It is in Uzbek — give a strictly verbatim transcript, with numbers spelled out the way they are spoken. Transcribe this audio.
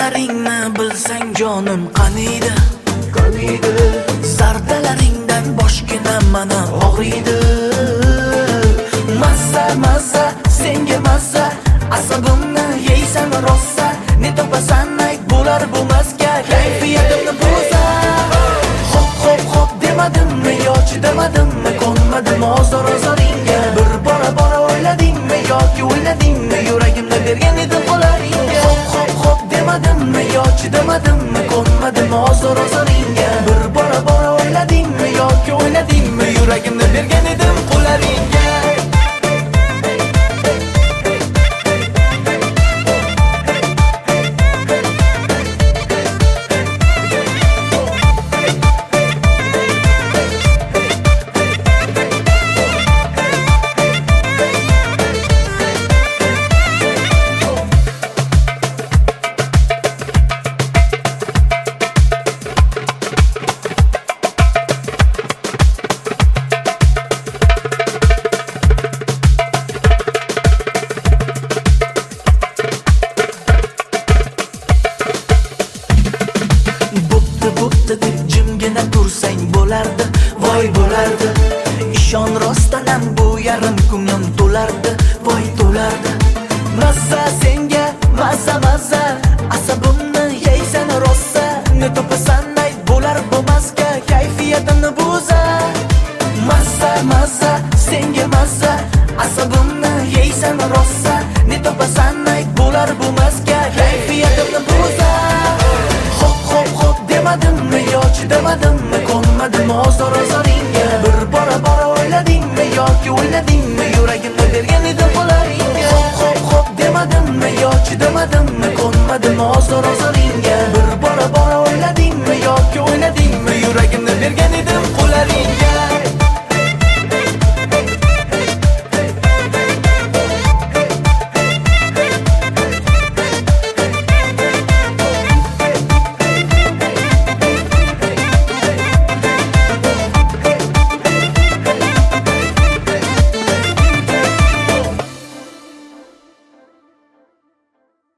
Dardlaringni bilsang jonim qaniydi, qaniydi. Zardalaringdan boshgina mana og'riydi. Mazza mazza senga mazza, asabimni yeysan rossa. Ne topasan ayt bo'lar bo'lmasga, kayfiyatimni buzar. Hop hop hop demadimmi yo chidamadimmi, konmadim ozor ozoringga. Bir bora bora o'yladingmi yoki o'yladingmi, yuragimni bergan edim qo'laringga. Hop hop hop demadimmi yo chidamadimmi, konmadim ozor ozoringga. Bir bora bora o'yladingmi yoki o'yladingmi, yuragimni bergan edim qo'laringga. Deb jimgina tursang bo'lardi, voy bo'lardi. Ishon rostdanam bu yarim ko'nglim to'lardi, voy to'lardi. Mazza senga mazza mazza, asabimni yeysan rossa. Ne topasan ayt bo'lar bo'lmasga, kayfiyatimni buzar. Mazza mazza senga mazza, asabimni yeysan rossa. Ne topasan ayt bo'lar bo'lmasga, kayfiyatimni buzar. Hop hop hop demadimmi yo chidamadimmi, konmadim ozor ozoringga. Bir bora bora o'yladingmi yoki o'yladingmi, yuragimni bergan edim qo'laringga. Hop hop hop demadimmi yo chidamadimmi, konmadim ozor ozoringga. Bir bora bora o'yladingmi yoki o'yladingmi